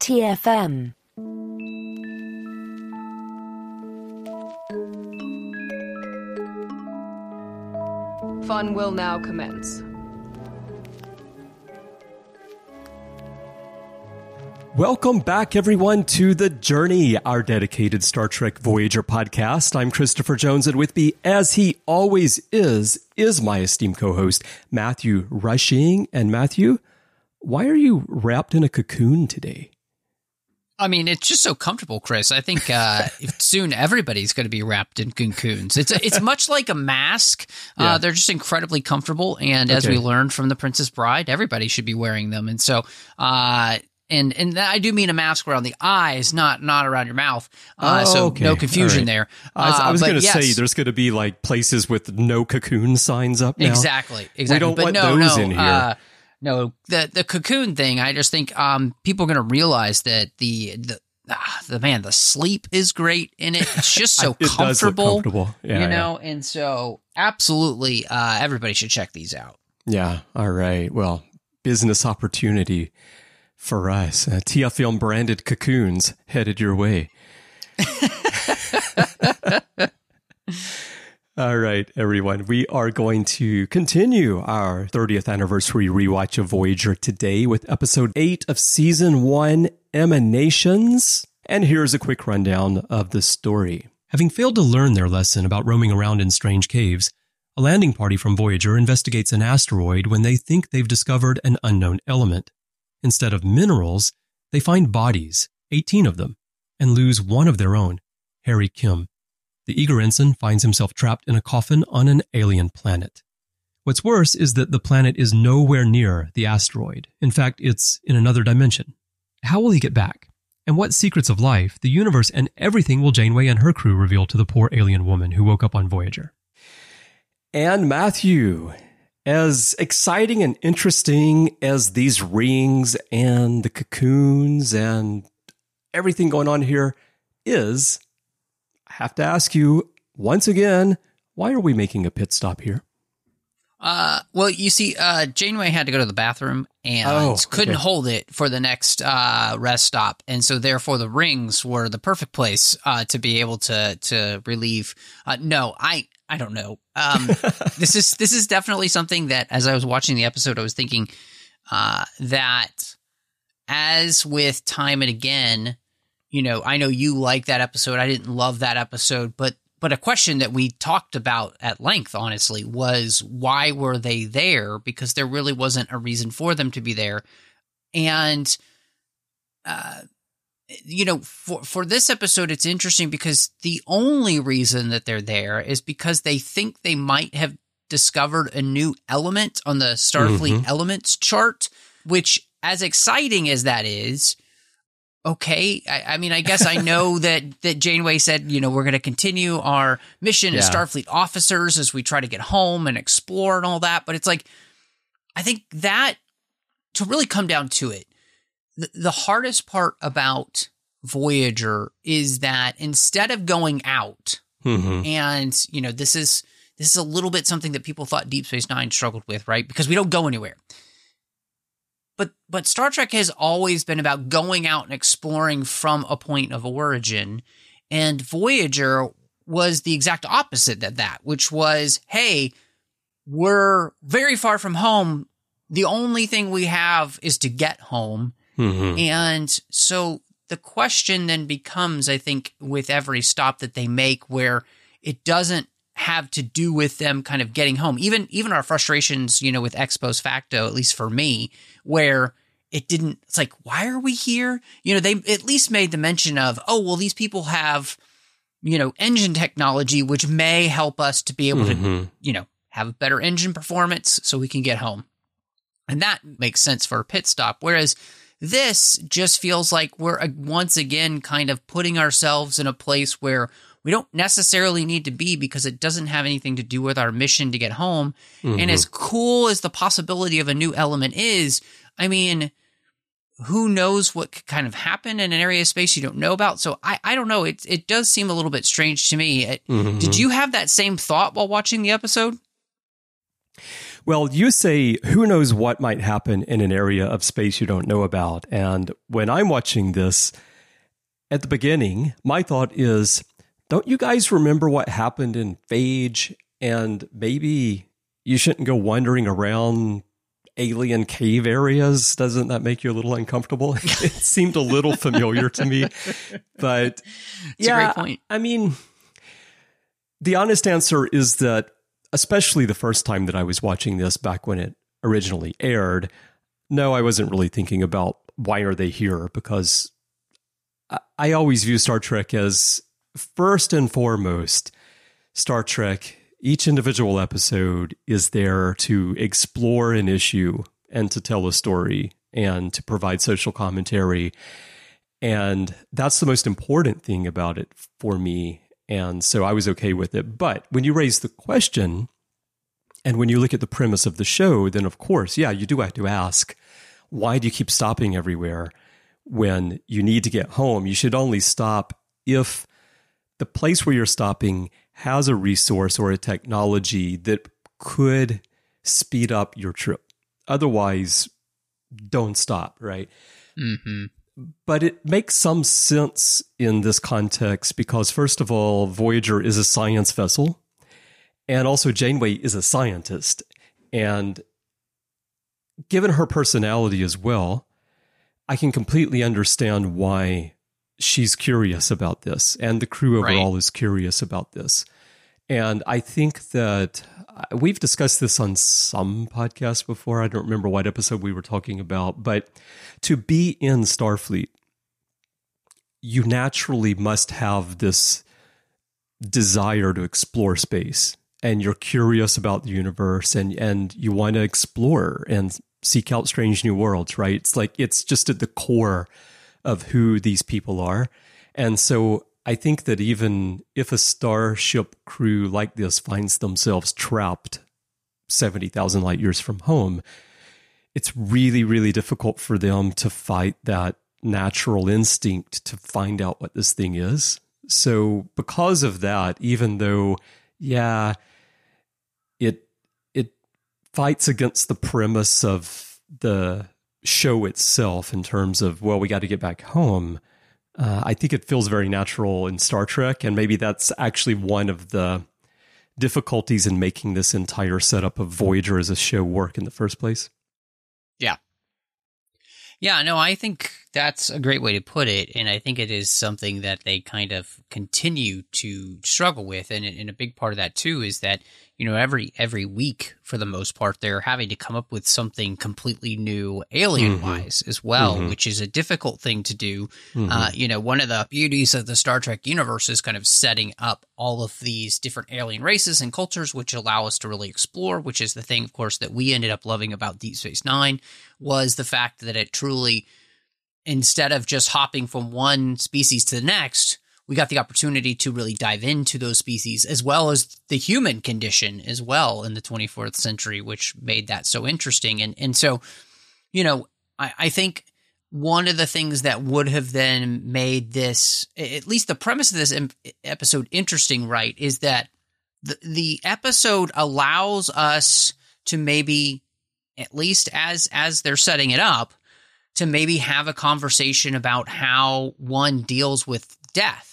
TFM. Fun will now commence. Welcome back, everyone, to The Journey, our dedicated Star Trek Voyager podcast. I'm Christopher Jones, and with me, as he always is my esteemed co-host, Matthew Rushing. And Matthew, why are you wrapped in a cocoon today? I mean, it's just so comfortable, Chris. I think soon everybody's going to be wrapped in cocoons. It's much like a mask. Yeah. They're just incredibly comfortable. And as we learned from The Princess Bride, everybody should be wearing them. And so, and I do mean a mask around the eyes, not around your mouth. No confusion there. I was going to say there's going to be like places with no cocoon signs up now. Exactly. We don't want those in here. No, the cocoon thing, I just think people are going to realize that the sleep is great in it. It's just so it comfortable. Does look comfortable. Yeah, and so absolutely everybody should check these out. Yeah, all right. Well, business opportunity for us. TFM branded cocoons headed your way. All right, everyone. We are going to continue our 30th anniversary rewatch of Voyager today with episode 8 of season 1, Emanations. And here's a quick rundown of the story. Having failed to learn their lesson about roaming around in strange caves, a landing party from Voyager investigates an asteroid when they think they've discovered an unknown element. Instead of minerals, they find bodies, 18 of them, and lose one of their own, Harry Kim. The eager ensign finds himself trapped in a coffin on an alien planet. What's worse is that the planet is nowhere near the asteroid. In fact, it's in another dimension. How will he get back? And what secrets of life, the universe, and everything will Janeway and her crew reveal to the poor alien woman who woke up on Voyager? And Matthew, as exciting and interesting as these rings and the cocoons and everything going on here is, I have to ask you once again, why are we making a pit stop here? Well, you see, Janeway had to go to the bathroom and couldn't hold it for the next rest stop, and so therefore the rings were the perfect place to be able to relieve. No, I don't know. This is definitely something that, as I was watching the episode, I was thinking that, as with Time and Again. You know, I know you like that episode. I didn't love that episode, but a question that we talked about at length, honestly, was why were they there? Because there really wasn't a reason for them to be there. And, for this episode, it's interesting because the only reason that they're there is because they think they might have discovered a new element on the Starfleet elements chart, which, as exciting as that is, okay, I mean, I guess I know that Janeway said, we're going to continue our mission as Starfleet officers as we try to get home and explore and all that. But it's like, I think that, to really come down to it, the hardest part about Voyager is that instead of going out, and, this is a little bit something that people thought Deep Space Nine struggled with, right? Because we don't go anywhere. But Star Trek has always been about going out and exploring from a point of origin, and Voyager was the exact opposite of that, which was, hey, we're very far from home. The only thing we have is to get home. And so the question then becomes, I think, with every stop that they make, where it doesn't have to do with them kind of getting home. Even our frustrations, with ex post facto, at least for me, where it's like, why are we here? They at least made the mention of, these people have, engine technology, which may help us to be able to, have better engine performance so we can get home. And that makes sense for a pit stop. Whereas this just feels like we're once again kind of putting ourselves in a place where we don't necessarily need to be because it doesn't have anything to do with our mission to get home. And as cool as the possibility of a new element is, I mean, who knows what could kind of happen in an area of space you don't know about. So I don't know. It does seem a little bit strange to me. Did you have that same thought while watching the episode? Well, you say, who knows what might happen in an area of space you don't know about? And when I'm watching this, at the beginning, my thought is, don't you guys remember what happened in Phage? And maybe you shouldn't go wandering around alien cave areas. Doesn't that make you a little uncomfortable? It seemed a little familiar to me. But it's a great point. I mean, the honest answer is that, especially the first time that I was watching this back when it originally aired, no, I wasn't really thinking about why are they here, because I always view Star Trek as, first and foremost, Star Trek, each individual episode is there to explore an issue and to tell a story and to provide social commentary. And that's the most important thing about it for me. And so I was okay with it. But when you raise the question, and when you look at the premise of the show, then of course, yeah, you do have to ask, why do you keep stopping everywhere when you need to get home? You should only stop if the place where you're stopping has a resource or a technology that could speed up your trip. Otherwise, don't stop, right? Mm-hmm. But it makes some sense in this context because, first of all, Voyager is a science vessel, and also Janeway is a scientist. And given her personality as well, I can completely understand why she's curious about this, and the crew overall is curious about this. And I think that we've discussed this on some podcasts before. I don't remember what episode we were talking about, but to be in Starfleet, you naturally must have this desire to explore space, and you're curious about the universe, and you want to explore and seek out strange new worlds, right? It's like, it's just at the core of who these people are. And so I think that even if a starship crew like this finds themselves trapped 70,000 light years from home, it's really, really difficult for them to fight that natural instinct to find out what this thing is. So because of that, even though, yeah, it fights against the premise of the show itself in terms of, well, we got to get back home, I think it feels very natural in Star Trek, and maybe that's actually one of the difficulties in making this entire setup of Voyager as a show work in the first place. Yeah. Yeah, no, I think that's a great way to put it, and I think it is something that they kind of continue to struggle with, and a big part of that, too, is that, you know, every week, for the most part, they're having to come up with something completely new alien-wise as well, which is a difficult thing to do. You know, one of the beauties of the Star Trek universe is kind of setting up all of these different alien races and cultures, which allow us to really explore, which is the thing, of course, that we ended up loving about Deep Space Nine, was the fact that it truly, instead of just hopping from one species to the next, we got the opportunity to really dive into those species, as well as the human condition as well in the 24th century, which made that so interesting. And so, you know, I think one of the things that would have then made this, at least the premise of this episode, interesting, right, is that the episode allows us to maybe, at least as they're setting it up, to maybe have a conversation about how one deals with death.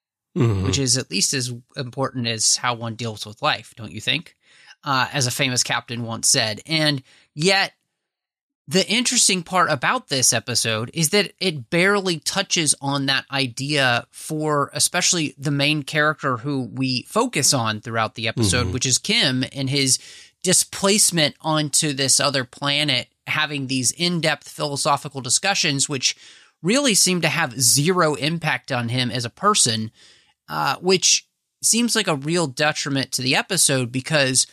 Which is at least as important as how one deals with life, don't you think? As a famous captain once said. And yet, the interesting part about this episode is that it barely touches on that idea for especially the main character who we focus on throughout the episode, which is Kim, and his displacement onto this other planet, having these in-depth philosophical discussions, which really seem to have zero impact on him as a person. Which seems like a real detriment to the episode, because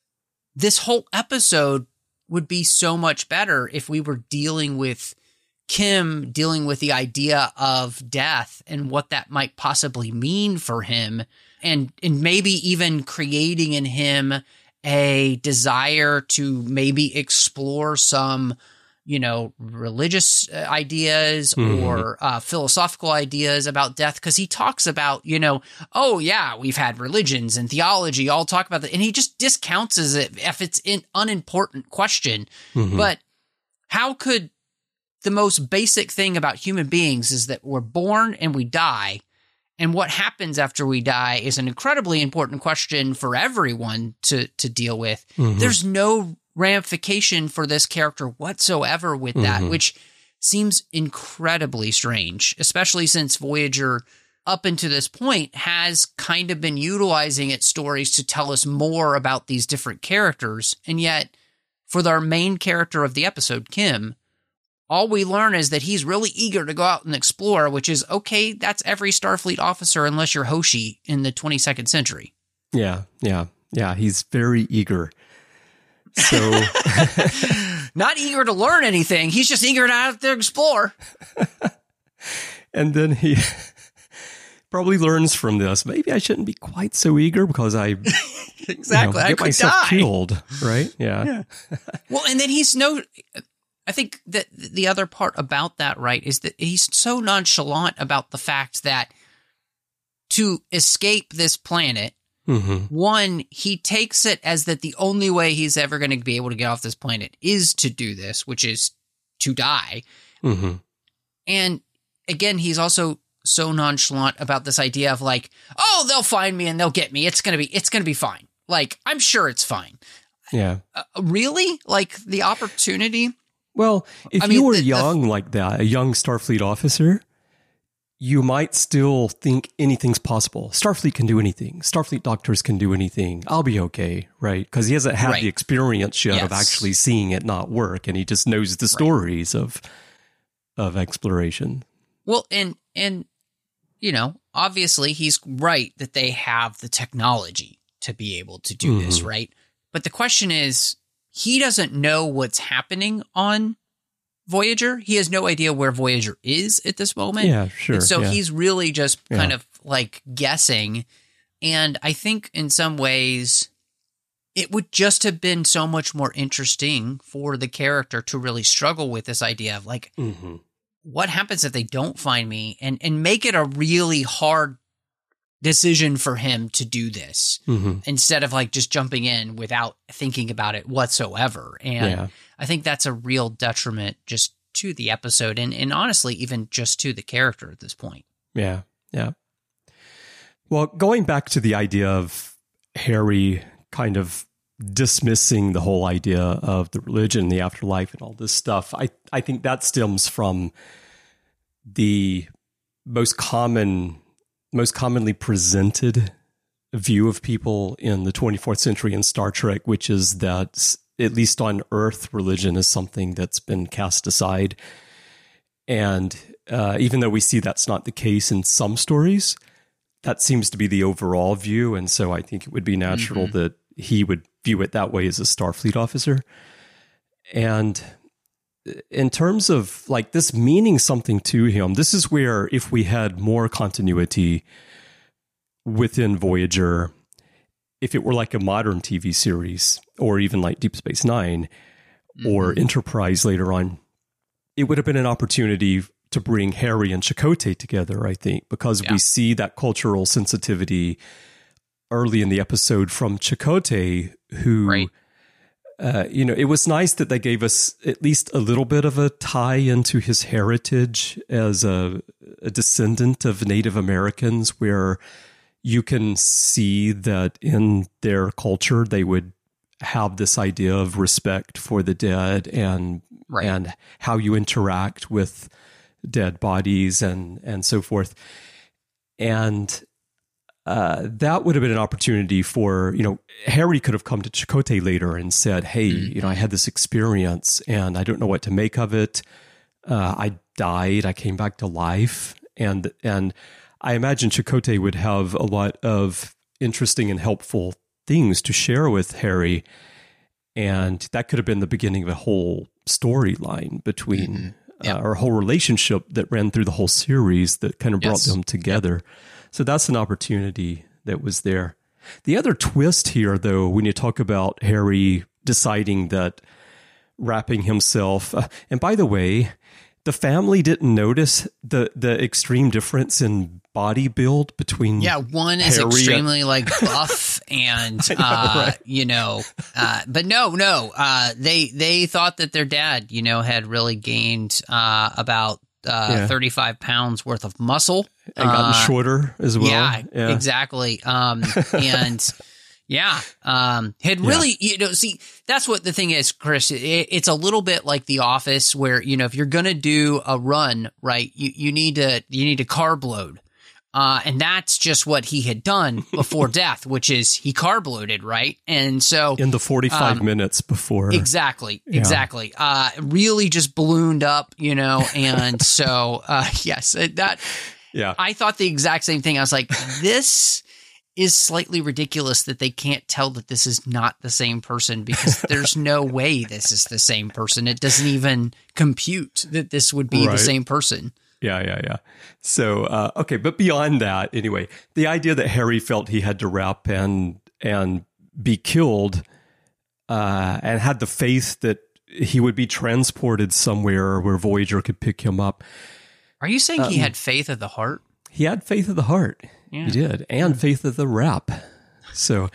this whole episode would be so much better if we were dealing with Kim, dealing with the idea of death and what that might possibly mean for him, and maybe even creating in him a desire to maybe explore some religious ideas or philosophical ideas about death, because he talks about, oh yeah, we've had religions and theology all talk about that, and he just discounts it if it's an unimportant question. But how could the most basic thing about human beings is that we're born and we die, and what happens after we die is an incredibly important question for everyone to deal with. There's no ramification for this character whatsoever with that, which seems incredibly strange, especially since Voyager, up until this point, has kind of been utilizing its stories to tell us more about these different characters. And yet, for our main character of the episode, Kim, all we learn is that he's really eager to go out and explore, which is, okay, that's every Starfleet officer unless you're Hoshi in the 22nd century. Yeah. He's very eager. So not eager to learn anything. He's just eager to out there explore. And then he probably learns from this. Maybe I shouldn't be quite so eager because I exactly get myself killed, right? Yeah. Well, and then I think that the other part about that, right, is that he's so nonchalant about the fact that to escape this planet, one, he takes it as that the only way he's ever going to be able to get off this planet is to do this, which is to die. And again, he's also so nonchalant about this idea of like, oh, they'll find me and they'll get me. It's going to be fine. Like, I'm sure it's fine. Yeah. Really? Like the opportunity. Well, if you were young like that, a young Starfleet officer, you might still think anything's possible. Starfleet can do anything. Starfleet doctors can do anything. I'll be okay, right? Because he hasn't had the experience yet of actually seeing it not work, and he just knows the stories of exploration. Well, and obviously he's right that they have the technology to be able to do this, right? But the question is, he doesn't know what's happening on Voyager. He has no idea where Voyager is at this moment. Yeah, sure. And so he's really just kind of like guessing. And I think in some ways it would just have been so much more interesting for the character to really struggle with this idea of like, what happens if they don't find me, and make it a really hard decision for him to do this instead of like just jumping in without thinking about it whatsoever. And I think that's a real detriment just to the episode and honestly, even just to the character at this point. Yeah. Well, going back to the idea of Harry kind of dismissing the whole idea of the religion, the afterlife, and all this stuff, I think that stems from the most commonly presented view of people in the 24th century in Star Trek, which is that, at least on Earth, religion is something that's been cast aside. And even though we see that's not the case in some stories, that seems to be the overall view. And so I think it would be natural that he would view it that way as a Starfleet officer. And in terms of like this meaning something to him, this is where if we had more continuity within Voyager, if it were like a modern TV series or even like Deep Space Nine or Enterprise later on, it would have been an opportunity to bring Harry and Chakotay together, I think, because we see that cultural sensitivity early in the episode from Chakotay, who, it was nice that they gave us at least a little bit of a tie into his heritage as a descendant of Native Americans, where you can see that in their culture, they would have this idea of respect for the dead and how you interact with dead bodies and so forth. And that would have been an opportunity for, Harry could have come to Chakotay later and said, hey, I had this experience and I don't know what to make of it. I died. I came back to life. And I imagine Chakotay would have a lot of interesting and helpful things to share with Harry. And that could have been the beginning of a whole storyline between or a whole relationship that ran through the whole series that kind of brought them together. So that's an opportunity that was there. The other twist here, though, when you talk about Harry deciding that wrapping himself. And by the way, the family didn't notice the extreme difference in body build between one is Harry extremely like buff and right. but no they thought that their dad had really gained about 35 pounds worth of muscle and gotten shorter as well. Yeah. Exactly. Had really, see, that's what the thing is, Chris. It's a little bit like The Office, where if you're gonna do a run, right, you need to carb load, and that's just what he had done before death, which is he carb loaded, right, and so in the 45 minutes before, exactly, really just ballooned up, and so yes, that I thought the exact same thing. I was like, this is slightly ridiculous that they can't tell that this is not the same person, because there's no way this is the same person. It doesn't even compute that this would be the same person. Yeah. So, okay. But beyond that, anyway, the idea that Harry felt he had to wrap and be killed, and had the faith that he would be transported somewhere where Voyager could pick him up. Are you saying he had faith of the heart? He had faith of the heart. Yeah. He did. And faith of the rap. So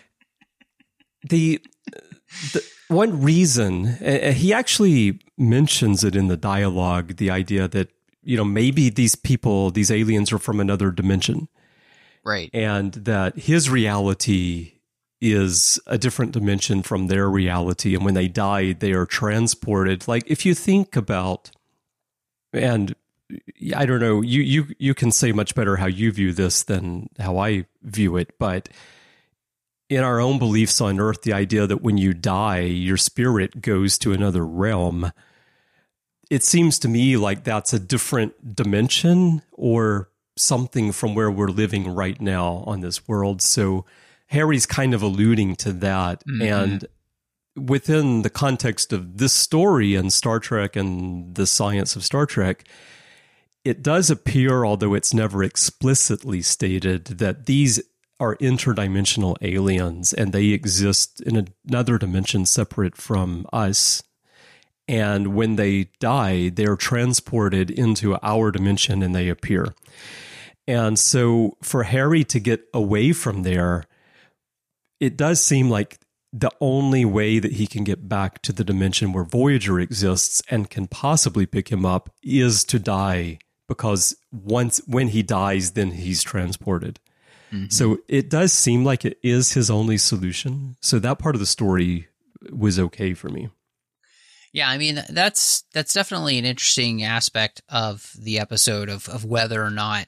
the one reason, he actually mentions it in the dialogue, the idea that, maybe these people, these aliens are from another dimension. Right. And that his reality is a different dimension from their reality. And when they die, they are transported. Like, if you think about, and I don't know, you can say much better how you view this than how I view it, but in our own beliefs on Earth, the idea that when you die, your spirit goes to another realm, it seems to me like that's a different dimension or something from where we're living right now on this world. So Harry's kind of alluding to that. Mm-hmm. And within the context of this story and Star Trek and the science of Star Trek, it does appear, although it's never explicitly stated, that these are interdimensional aliens and they exist in another dimension separate from us. And when they die, they're transported into our dimension and they appear. And so for Harry to get away from there, it does seem like the only way that he can get back to the dimension where Voyager exists and can possibly pick him up is to die, because when he dies, then he's transported. Mm-hmm. So it does seem like it is his only solution. So that part of the story was okay for me. Yeah, I mean, that's definitely an interesting aspect of the episode of whether or not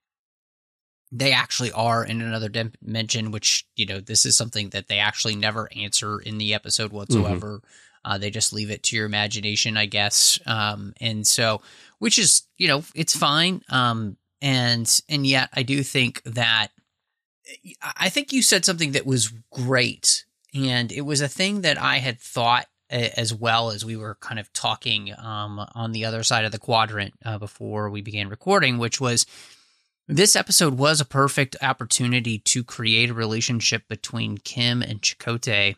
they actually are in another dimension, which, this is something that they actually never answer in the episode whatsoever. Mm-hmm. They just leave it to your imagination, I guess. And so, which is, it's fine. And yet I do think that, I think you said something that was great. And it was a thing that I had thought as well as we were kind of talking on the other side of the quadrant before we began recording, which was this episode was a perfect opportunity to create a relationship between Kim and Chakotay,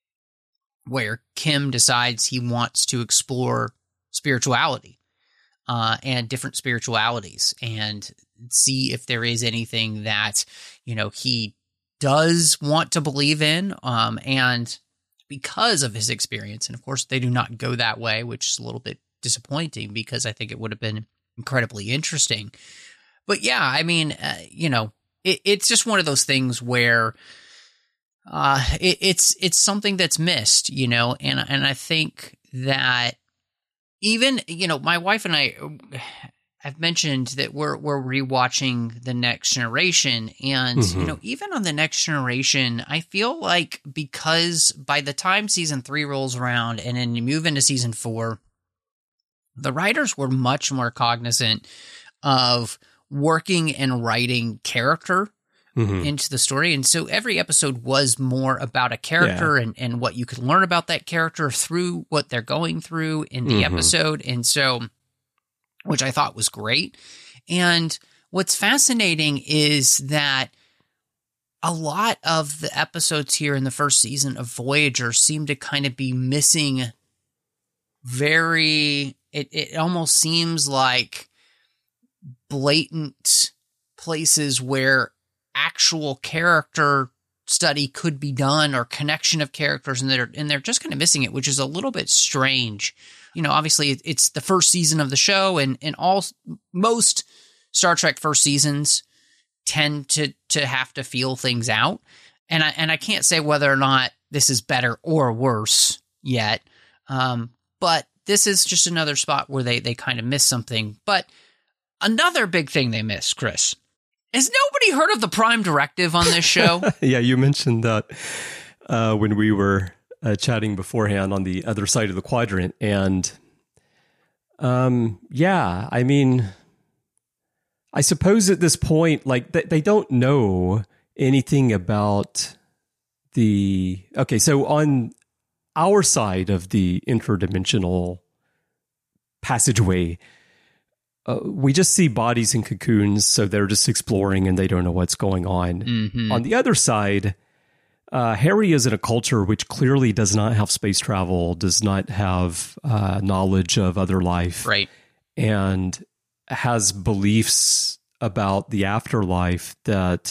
where Kim decides he wants to explore spirituality and different spiritualities and see if there is anything that, he does want to believe in. And because of his experience, and of course they do not go that way, which is a little bit disappointing because I think it would have been incredibly interesting. But yeah, I mean, it's just one of those things where it's something that's missed, and I think that even, my wife and I have mentioned that we're rewatching The Next Generation, and mm-hmm. Even on The Next Generation, I feel like because by the time season 3 rolls around and then you move into season 4, the writers were much more cognizant of working and writing character mm-hmm. into the story. And so every episode was more about a character and what you could learn about that character through what they're going through in the mm-hmm. episode. And so, which I thought was great. And what's fascinating is that a lot of the episodes here in the first season of Voyager seem to kind of be missing it almost seems like blatant places where actual character study could be done or connection of characters, and they're just kind of missing it, which is a little bit strange. Obviously it's the first season of the show, and most Star Trek first seasons tend to have to feel things out. And I can't say whether or not this is better or worse yet. But this is just another spot where they kind of miss something. But another big thing they miss, Chris, has nobody heard of the Prime Directive on this show? Yeah, you mentioned that when we were chatting beforehand on the other side of the quadrant. And yeah, I mean, I suppose at this point, like they don't know anything about so on our side of the interdimensional passageway, we just see bodies in cocoons, so they're just exploring and they don't know what's going on. Mm-hmm. On the other side, Harry is in a culture which clearly does not have space travel, does not have knowledge of other life, right, and has beliefs about the afterlife that,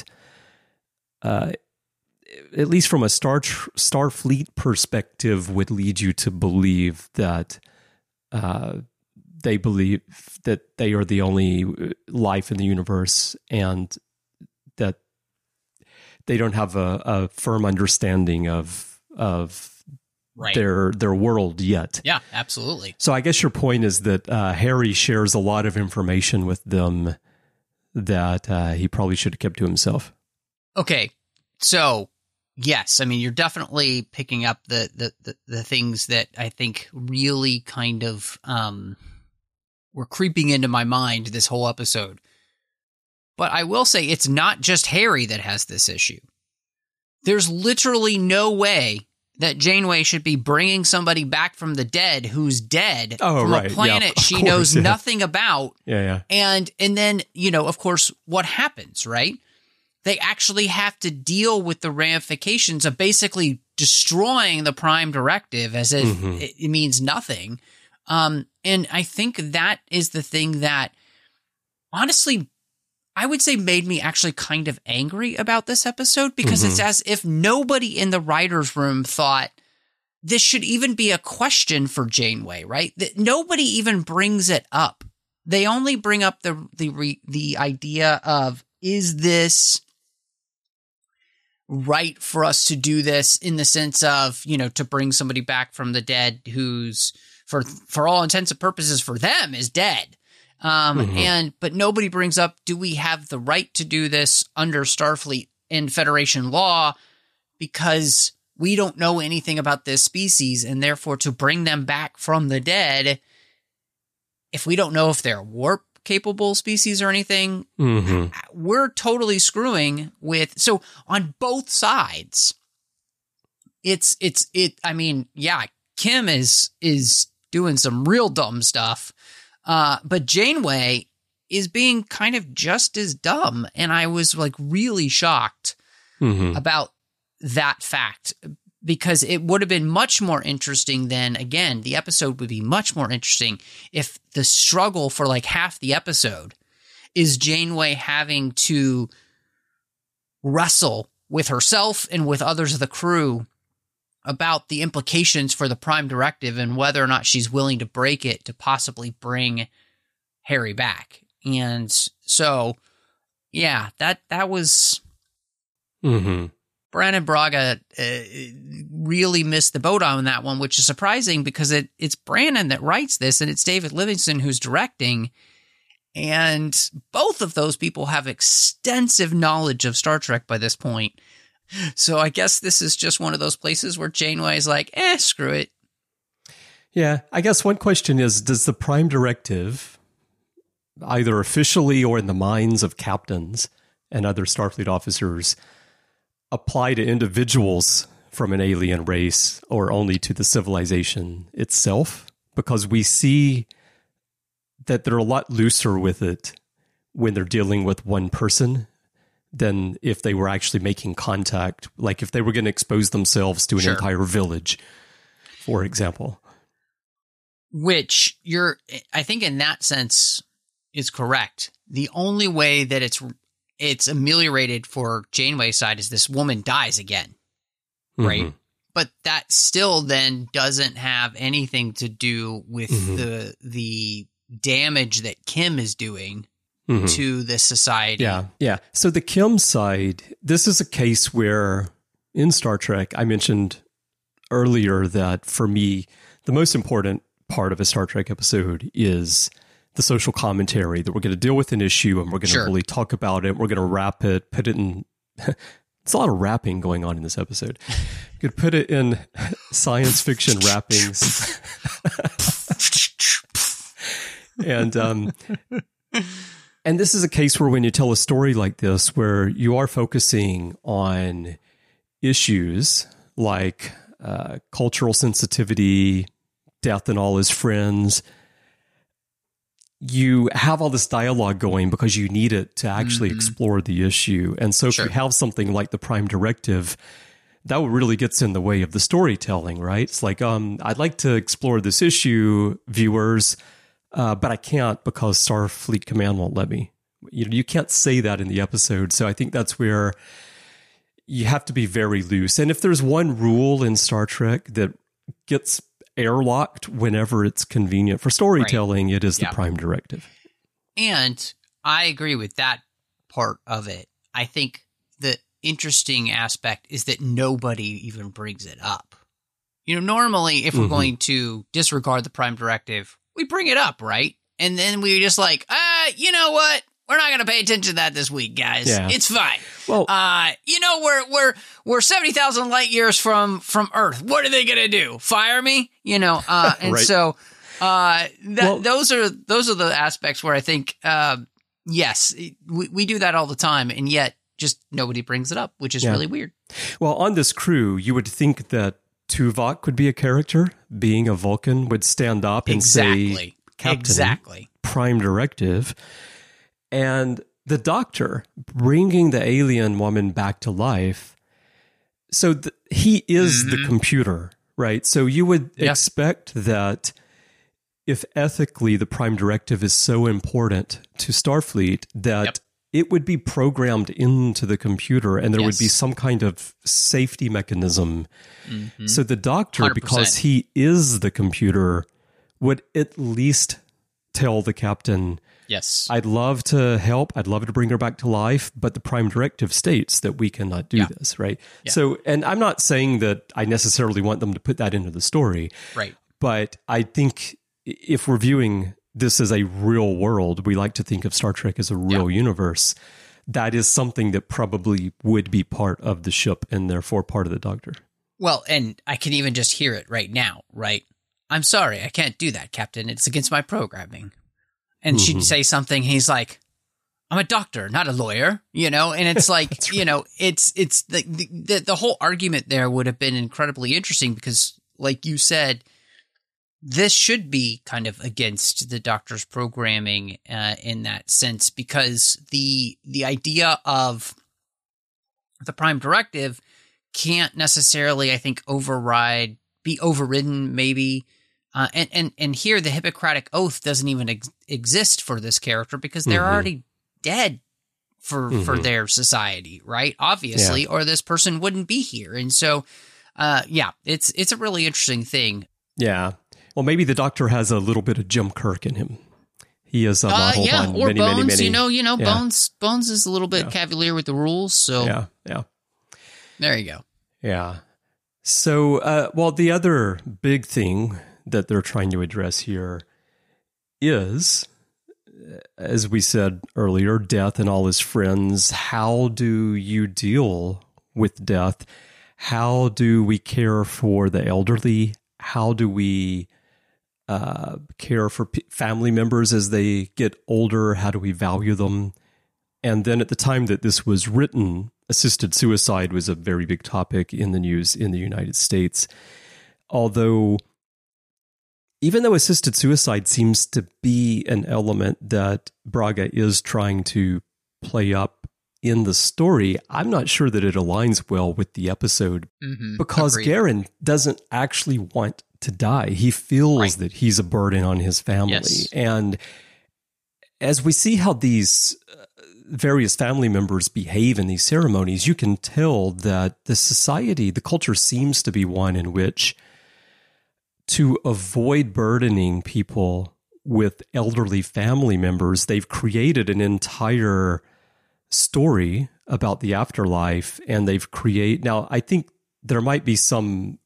at least from a Starfleet perspective, would lead you to believe that they believe that they are the only life in the universe, and that they don't have a firm understanding of right. their world yet. Yeah, absolutely. So I guess your point is that Harry shares a lot of information with them that he probably should have kept to himself. Okay, so yes, I mean, you're definitely picking up the things that I think really kind of were creeping into my mind this whole episode. But I will say it's not just Harry that has this issue. There's literally no way that Janeway should be bringing somebody back from the dead who's dead from a planet she knows nothing about. Yeah. And then, of course, what happens, right? They actually have to deal with the ramifications of basically destroying the Prime Directive as if it means nothing. And I think that is the thing that, honestly, I would say made me actually kind of angry about this episode, because it's as if nobody in the writer's room thought this should even be a question for Janeway, right? That nobody even brings it up. They only bring up the idea of, is this right for us to do this, in the sense of, to bring somebody back from the dead who's, for all intents and purposes for them, is dead. But nobody brings up, do we have the right to do this under Starfleet and Federation law? Because we don't know anything about this species, and therefore to bring them back from the dead, if we don't know if they're warp capable species or anything, we're totally screwing with. So on both sides, I mean, yeah, Kim is doing some real dumb stuff. But Janeway is being kind of just as dumb. And I was like really shocked about that fact, because it would have been much more interesting than, again, the episode would be much more interesting if the struggle for like half the episode is Janeway having to wrestle with herself and with others of the crew about the implications for the Prime Directive and whether or not she's willing to break it to possibly bring Harry back. And so, yeah, that was... Brannon Braga really missed the boat on that one, which is surprising because it's Brannon that writes this and it's David Livingston who's directing. And both of those people have extensive knowledge of Star Trek by this point. So I guess this is just one of those places where Janeway is like, screw it. Yeah, I guess one question is, does the Prime Directive, either officially or in the minds of captains and other Starfleet officers, apply to individuals from an alien race or only to the civilization itself? Because we see that they're a lot looser with it when they're dealing with one person than if they were actually making contact, like if they were going to expose themselves to an entire village, for example. Which I think in that sense is correct. The only way that it's ameliorated for Janeway's side is this woman dies again, right? Mhm. But that still then doesn't have anything to do with the damage that Kim is doing to this society. Yeah. So the Kim side, this is a case where in Star Trek, I mentioned earlier that for me, the most important part of a Star Trek episode is the social commentary, that we're going to deal with an issue and we're going to really talk about it. We're going to wrap it, put it in... It's a lot of rapping going on in this episode. You could put it in science fiction wrappings. And this is a case where when you tell a story like this, where you are focusing on issues like cultural sensitivity, death and all his friends, you have all this dialogue going because you need it to actually explore the issue. And so if you have something like the Prime Directive, that really gets in the way of the storytelling, right? It's like, I'd like to explore this issue, viewers, but I can't because Starfleet Command won't let me. You can't say that in the episode. So I think that's where you have to be very loose. And if there's one rule in Star Trek that gets airlocked whenever it's convenient for storytelling, it is the Prime Directive. And I agree with that part of it. I think the interesting aspect is that nobody even brings it up. Normally, if we're going to disregard the Prime Directive, we bring it up, right? And then we just like, you know what? We're not going to pay attention to that this week, guys. Yeah. It's fine. Well, we're 70,000 light years from Earth. What are they going to do? Fire me? And right. So those are the aspects where I think yes, we do that all the time, and yet just nobody brings it up, which is really weird. Well, on this crew, you would think that Tuvok would be a character, being a Vulcan, would stand up and say, Captain, Prime Directive. And the Doctor bringing the alien woman back to life. So he is the computer, right? So you would expect that if ethically the Prime Directive is so important to Starfleet, that it would be programmed into the computer and there would be some kind of safety mechanism. So the Doctor, 100%. Because he is the computer, would at least tell the captain, yes, I'd love to help. I'd love to bring her back to life, but the Prime Directive states that we cannot do this, right? Yeah. So, and I'm not saying that I necessarily want them to put that into the story, right? But I think if we're viewing this as a real world, we like to think of Star Trek as a real universe. That is something that probably would be part of the ship and therefore part of the Doctor. Well, and I can even just hear it right now, right? I'm sorry, I can't do that, Captain. It's against my programming. And she'd say something, he's like, I'm a doctor, not a lawyer, and it's like, right. It's the whole argument there would have been incredibly interesting because, like you said, this should be kind of against the Doctor's programming in that sense, because the idea of the Prime Directive can't necessarily, I think, be overridden maybe. And here the Hippocratic Oath doesn't even exist for this character because they're already dead for their society, right? Obviously, or this person wouldn't be here. And so, it's a really interesting thing. Yeah. Well, maybe the Doctor has a little bit of Jim Kirk in him. He is modeled on or many, Bones, many. Bones is a little bit cavalier with the rules. So there you go. Yeah. So, the other big thing that they're trying to address here is, as we said earlier, death and all his friends. How do you deal with death? How do we care for the elderly? How do we care for family members as they get older? How do we value them? And then at the time that this was written, assisted suicide was a very big topic in the news in the United States. Even though assisted suicide seems to be an element that Braga is trying to play up in the story, I'm not sure that it aligns well with the episode because Agreed. Garen doesn't actually want to die. He feels Right. that he's a burden on his family. Yes. And as we see how these various family members behave in these ceremonies, you can tell that the society, the culture seems to be one in which, to avoid burdening people with elderly family members, they've created an entire story about the afterlife, and now I think there might be some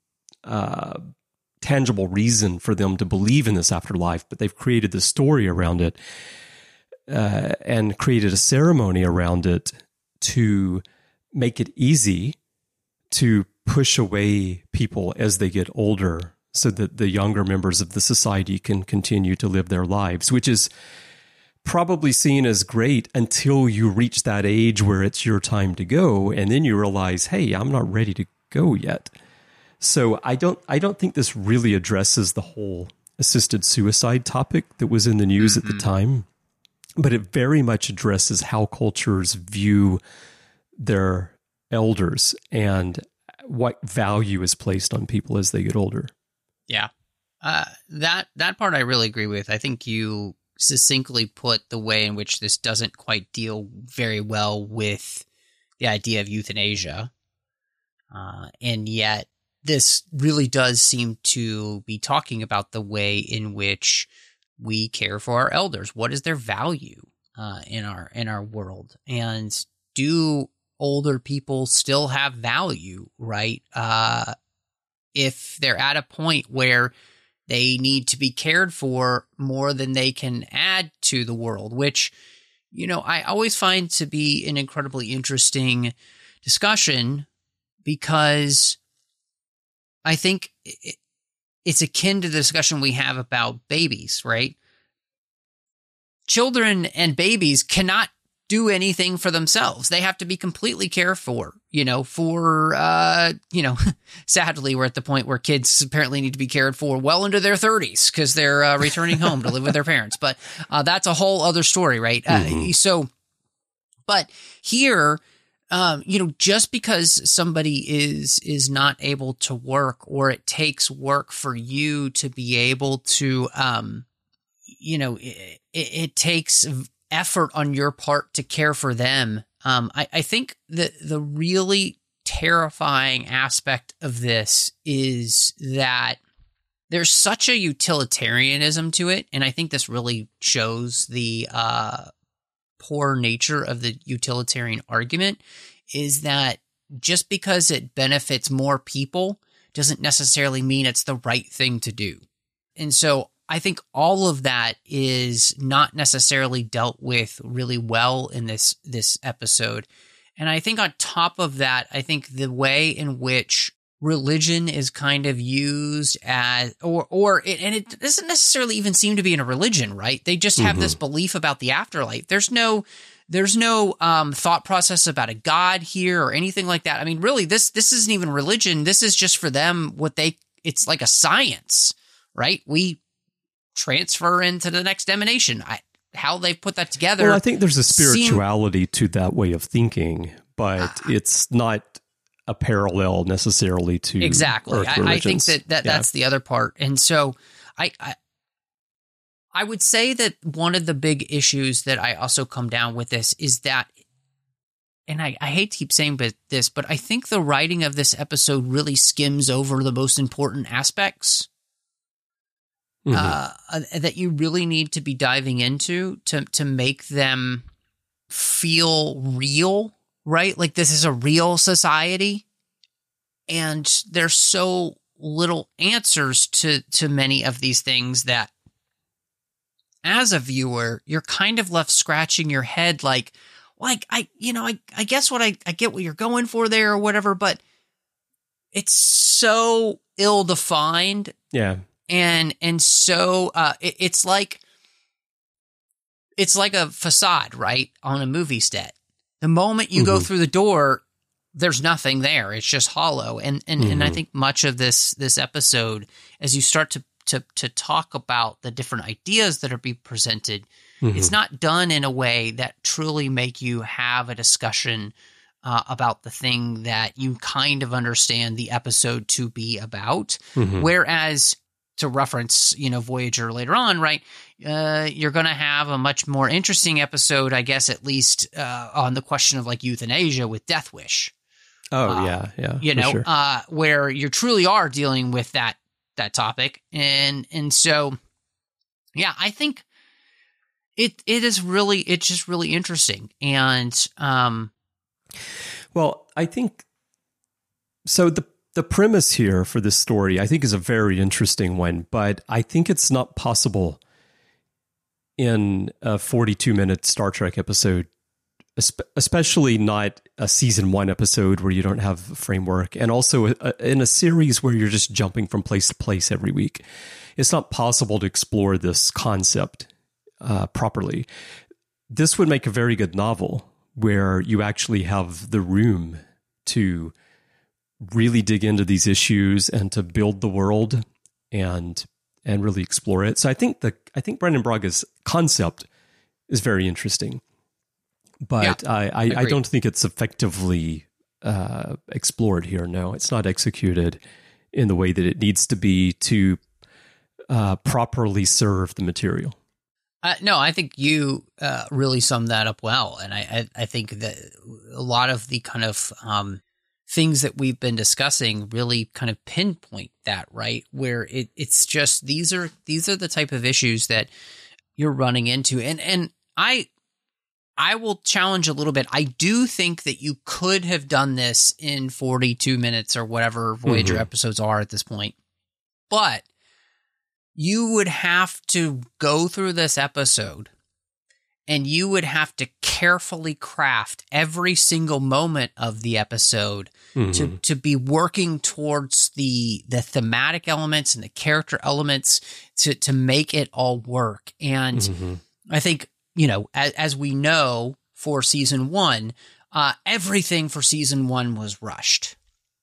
tangible reason for them to believe in this afterlife, but they've created this story around it and created a ceremony around it to make it easy to push away people as they get older so that the younger members of the society can continue to live their lives, which is probably seen as great until you reach that age where it's your time to go, and then you realize, hey, I'm not ready to go yet. So I don't think this really addresses the whole assisted suicide topic that was in the news at the time, but it very much addresses how cultures view their elders and what value is placed on people as they get older. Yeah. That part I really agree with. I think you succinctly put the way in which this doesn't quite deal very well with the idea of euthanasia. And yet this really does seem to be talking about the way in which we care for our elders. What is their value in our world? And do older people still have value, right? If they're at a point where they need to be cared for more than they can add to the world, which, I always find to be an incredibly interesting discussion, because I think it's akin to the discussion we have about babies, right? Children and babies cannot do anything for themselves. They have to be completely cared for, sadly, we're at the point where kids apparently need to be cared for well into their 30s because they're returning home to live with their parents. But that's a whole other story, right? But here, just because somebody is not able to work, or it takes work for you to be able to, it takes effort on your part to care for them. I think that the really terrifying aspect of this is that there's such a utilitarianism to it, and I think this really shows the poor nature of the utilitarian argument, is that just because it benefits more people doesn't necessarily mean it's the right thing to do. And so I think all of that is not necessarily dealt with really well in this episode. And I think on top of that, I think the way in which religion is kind of used as, it doesn't necessarily even seem to be in a religion, right? They just have this belief about the afterlife. There's no thought process about a God here or anything like that. I mean, really, this isn't even religion. This is just for them it's like a science, right? We transfer into the next emanation. How they put that together. Well, I think there's a spirituality to that way of thinking, but it's not a parallel necessarily to exactly. Earth I think religions. that's the other part. And so I would say that one of the big issues that I also come down with this is that, and I hate to keep saying this, but I think the writing of this episode really skims over the most important aspects that you really need to be diving into to make them feel real, right? Like this is a real society, and there's so little answers to many of these things that as a viewer, you're kind of left scratching your head like I guess I get what you're going for there or whatever, but it's so ill-defined. Yeah. And so it's like a facade, right, on a movie set. The moment you go through the door, there's nothing there. It's just hollow. And I think much of this episode, as you start to talk about the different ideas that are being presented, it's not done in a way that truly make you have a discussion about the thing that you kind of understand the episode to be about. Whereas to reference, Voyager later on, right? You're going to have a much more interesting episode, I guess, at least on the question of like euthanasia with Death Wish. Oh, yeah. Sure. Where you truly are dealing with that topic. And so, yeah, I think it's just really interesting. And, well, I think, so the premise here for this story, I think, is a very interesting one, but I think it's not possible in a 42-minute Star Trek episode, especially not a season 1 episode where you don't have a framework, and also in a series where you're just jumping from place to place every week. It's not possible to explore this concept properly. This would make a very good novel where you actually have the room to really dig into these issues and to build the world and really explore it. So I think Brannon Braga's concept is very interesting, but yeah, I don't think it's effectively explored here. No, it's not executed in the way that it needs to be to properly serve the material. No, I think you really summed that up well. And I think that a lot of the kind of things that we've been discussing really kind of pinpoint that, right? Where it's just these are the type of issues that you're running into. And I will challenge a little bit. I do think that you could have done this in 42 minutes or whatever Voyager episodes are at this point. But you would have to go through this episode and you would have to carefully craft every single moment of the episode to be working towards the thematic elements and the character elements to make it all work. And I think, as we know for season 1, everything for season 1 was rushed.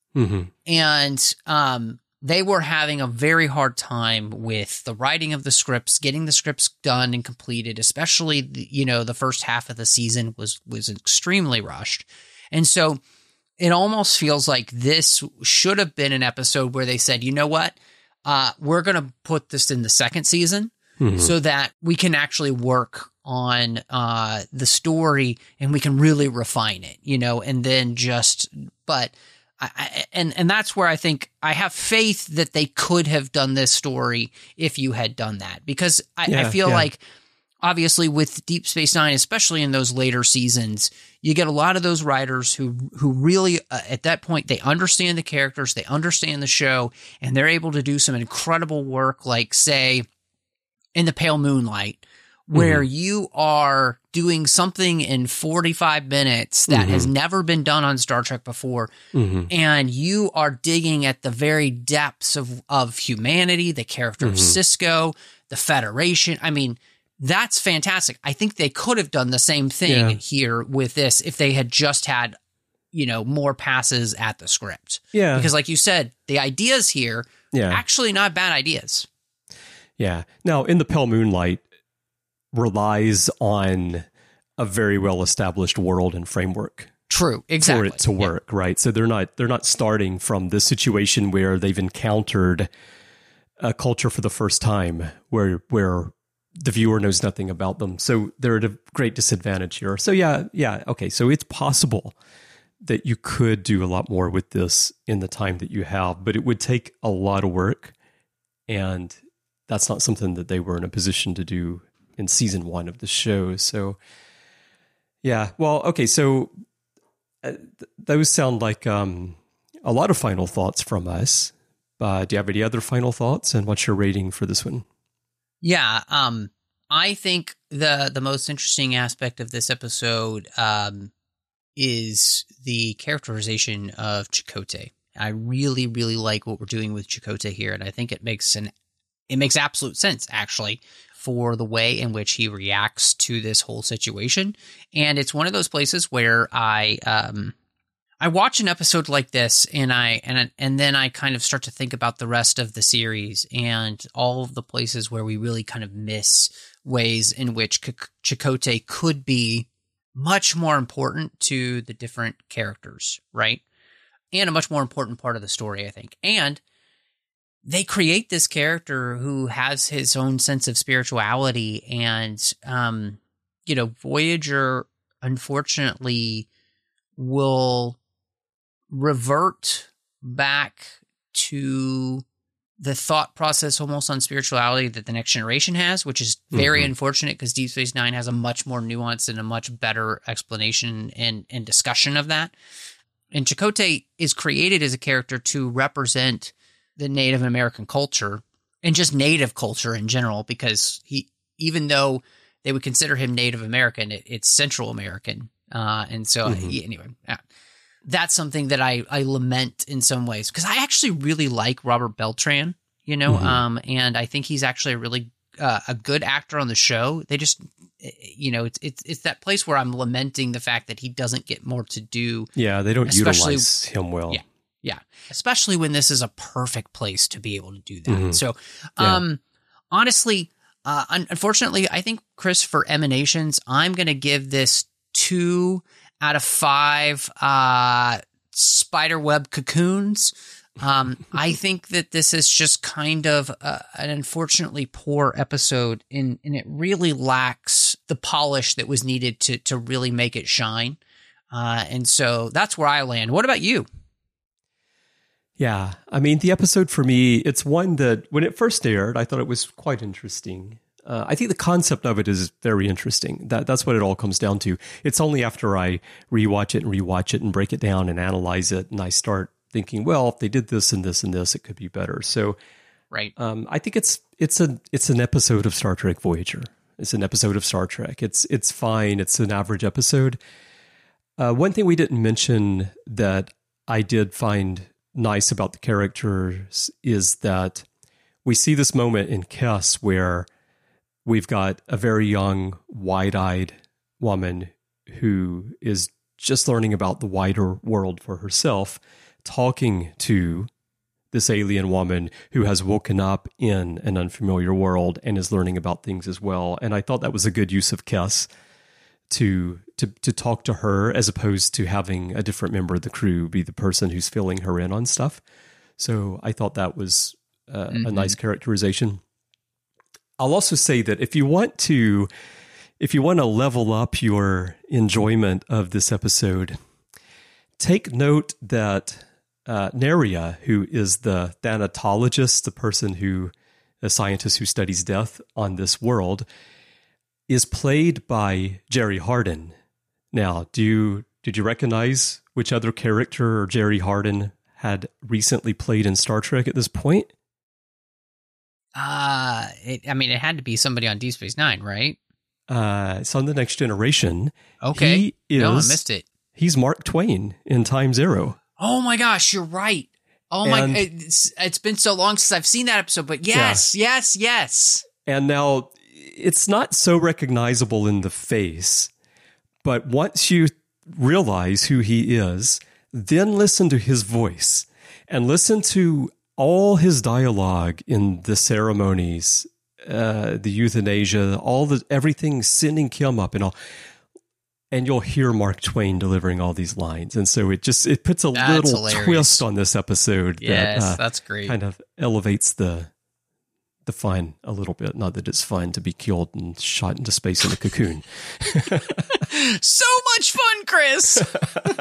And they were having a very hard time with the writing of the scripts, getting the scripts done and completed, especially, the first half of the season was extremely rushed. And so it almost feels like this should have been an episode where they said, you know what, we're going to put this in the second season so that we can actually work on the story and we can really refine it, and then but and that's where I think I have faith that they could have done this story if you had done that, because I feel like obviously with Deep Space Nine, especially in those later seasons, you get a lot of those writers who really at that point, they understand the characters, they understand the show, and they're able to do some incredible work, like say in The Pale Moonlight, where you are doing something in 45 minutes that has never been done on Star Trek before, and you are digging at the very depths of humanity, the character of Sisko, the Federation. I mean, that's fantastic. I think they could have done the same thing here with this if they had just had, more passes at the script. Yeah. Because like you said, the ideas here, actually not bad ideas. Yeah. Now, in The Pale Moonlight, relies on a very well-established world and framework. True, exactly. For it to work, right? So they're not starting from this situation where they've encountered a culture for the first time, where the viewer knows nothing about them. So they're at a great disadvantage here. So okay. So it's possible that you could do a lot more with this in the time that you have, but it would take a lot of work, and that's not something that they were in a position to do in season 1 of the show. So, yeah. Well, okay. So those sound like a lot of final thoughts from us. Do you have any other final thoughts, and what's your rating for this one? Yeah. I think the most interesting aspect of this episode is the characterization of Chakotay. I really, really like what we're doing with Chakotay here, and I think it makes absolute sense, actually, for the way in which he reacts to this whole situation. And it's one of those places where I watch an episode like this, and then I kind of start to think about the rest of the series and all of the places where we really kind of miss ways in which Chakotay could be much more important to the different characters, right? And a much more important part of the story, I think. And they create this character who has his own sense of spirituality, and Voyager unfortunately will revert back to the thought process almost on spirituality that the Next Generation has, which is very unfortunate because Deep Space Nine has a much more nuanced and a much better explanation and discussion of that. And Chakotay is created as a character to represent the Native American culture and just Native culture in general, because even though they would consider him Native American, it's Central American. And so anyway, that's something that I lament in some ways, because I actually really like Robert Beltran, and I think he's actually a really a good actor on the show. They just, it's that place where I'm lamenting the fact that he doesn't get more to do. Yeah, they don't utilize him well. Yeah, especially when this is a perfect place to be able to do that. So, honestly, unfortunately, I think, Chris, for Emanations, I'm going to give this 2 out of 5 spiderweb cocoons. I think that this is just kind of an unfortunately poor episode, and it really lacks the polish that was needed to really make it shine. And so that's where I land. What about you? Yeah, I mean, the episode for me, it's one that when it first aired, I thought it was quite interesting. I think the concept of it is very interesting. That's what it all comes down to. It's only after I rewatch it and break it down and analyze it, and I start thinking, well, if they did this and this and this, it could be better. So, right. I think it's an episode of Star Trek Voyager. It's an episode of Star Trek. It's fine. It's an average episode. One thing we didn't mention that I did find nice about the characters is that we see this moment in Kes where we've got a very young, wide-eyed woman who is just learning about the wider world for herself, talking to this alien woman who has woken up in an unfamiliar world and is learning about things as well. And I thought that was a good use of Kes to talk to her, as opposed to having a different member of the crew be the person who's filling her in on stuff. So I thought that was a nice characterization. I'll also say that if you want to level up your enjoyment of this episode, take note that Neria, who is the thanatologist, the scientist who studies death on this world, is played by Jerry Hardin. Now, did you recognize which other character Jerry Hardin had recently played in Star Trek at this point? It had to be somebody on Deep Space Nine, right? It's on The Next Generation. Okay. No, I missed it. He's Mark Twain in Time Zero. Oh my gosh, you're right. It's been so long since I've seen that episode, but yes. And now it's not so recognizable in the face, but once you realize who he is, then listen to his voice and listen to all his dialogue in the ceremonies, the euthanasia, everything, sending Kim up and all. And you'll hear Mark Twain delivering all these lines. And so it puts a little twist on this episode. Yes, that's great. Kind of elevates the fun a little bit. Not that it's fun to be killed and shot into space in a cocoon. So much fun, Chris!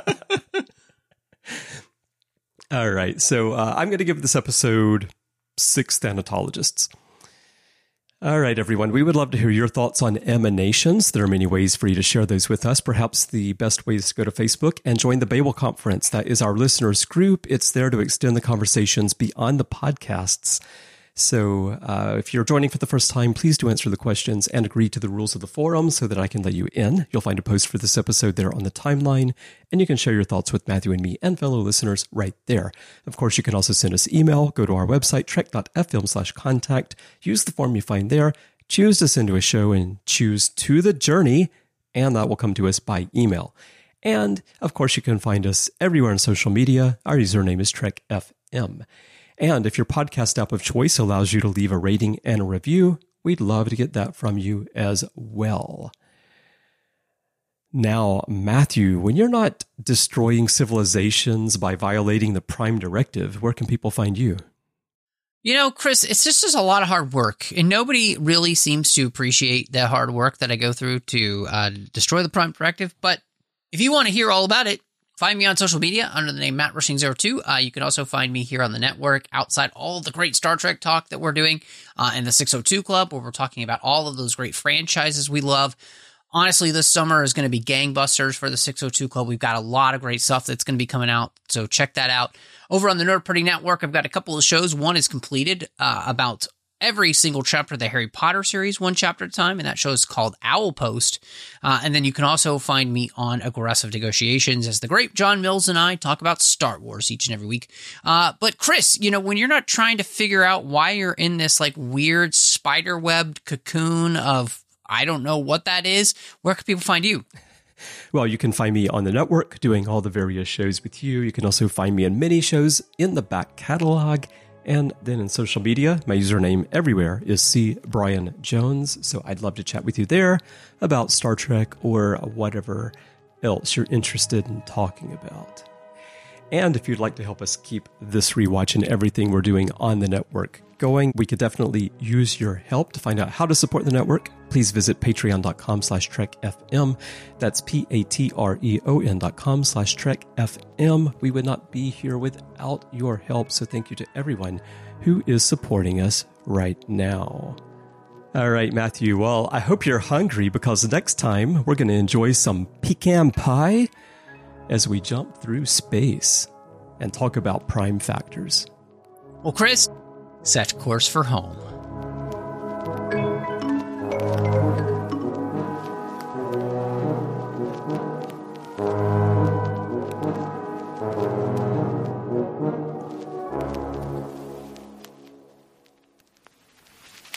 All right. So I'm going to give this episode 6 thanatologists. All right, everyone. We would love to hear your thoughts on Emanations. There are many ways for you to share those with us. Perhaps the best way is to go to Facebook and join the Babel Conference. That is our listeners group. It's there to extend the conversations beyond the podcasts. So if you're joining for the first time, please do answer the questions and agree to the rules of the forum so that I can let you in. You'll find a post for this episode there on the timeline, and you can share your thoughts with Matthew and me and fellow listeners right there. Of course, you can also send us email. Go to our website, trek.fm/contact. Use the form you find there. Choose to send to a show and choose To the Journey, and that will come to us by email. And, of course, you can find us everywhere on social media. Our username is TrekFM. And if your podcast app of choice allows you to leave a rating and a review, we'd love to get that from you as well. Now, Matthew, when you're not destroying civilizations by violating the Prime Directive, where can people find you? You know, Chris, it's just a lot of hard work, and nobody really seems to appreciate the hard work that I go through to destroy the Prime Directive. But if you want to hear all about it, find me on social media under the name Matt Rushing02. You can also find me here on the network outside all the great Star Trek talk that we're doing in the 602 Club, where we're talking about all of those great franchises we love. Honestly, this summer is going to be gangbusters for the 602 Club. We've got a lot of great stuff that's going to be coming out, so check that out. Over on the Nerd Party Network, I've got a couple of shows. One is completed about every single chapter of the Harry Potter series, one chapter at a time, and that show is called Owl Post. And then you can also find me on Aggressive Negotiations as the great John Mills and I talk about Star Wars each and every week. But Chris, you know, when you're not trying to figure out why you're in this like weird spider-webbed cocoon of I don't know what that is, where can people find you? Well, you can find me on the network doing all the various shows with you. You can also find me in many shows in the back catalog. And then in social media, my username everywhere is C. Brian Jones. So I'd love to chat with you there about Star Trek or whatever else you're interested in talking about. And if you'd like to help us keep this rewatch and everything we're doing on the network going, we could definitely use your help. To find out how to support the network, please visit patreon.com/trekfm. That's patreon.com/trekfm. We would not be here without your help, so thank you to everyone who is supporting us right now. All right, Matthew, well, I hope you're hungry because next time we're going to enjoy some pecan pie as we jump through space and talk about prime factors. Well, Chris, set course for home.